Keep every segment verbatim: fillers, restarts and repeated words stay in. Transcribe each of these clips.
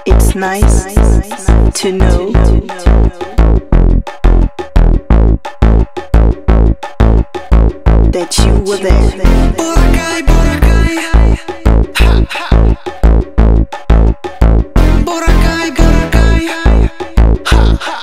It's nice to know that you were there. Boracay, Boracay, ha, ha. Boracay, Boracay, ha, ha.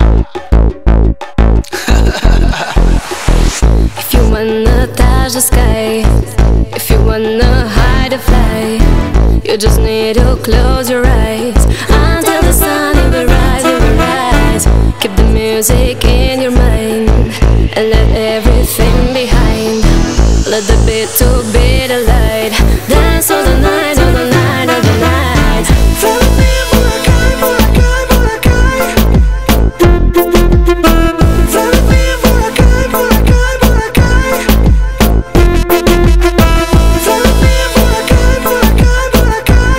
If you wanna touch the sky, if you wanna hide or fly, you just need to close your eyes until the sun it will rise, it will rise. Keep the music in your mind and let everything behind. Let the beat to be the light. Dance all the night, all the night, all the night. Follow me, Boracay, Boracay, Boracay. Follow me, Boracay, Boracay, Boracay. Follow me, Boracay, Boracay, Boracay.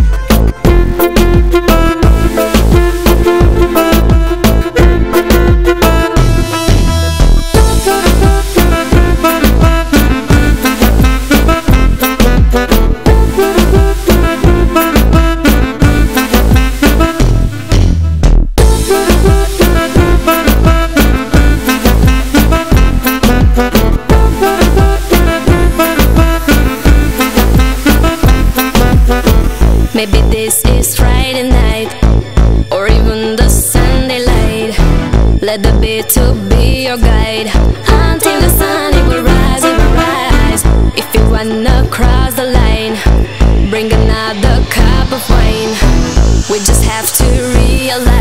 Maybe this is Friday night, or even the Sunday light. Let the beat to be your guide until the sun it will rise, it will rise. If you wanna cross the line, bring another cup of wine. We just have to realize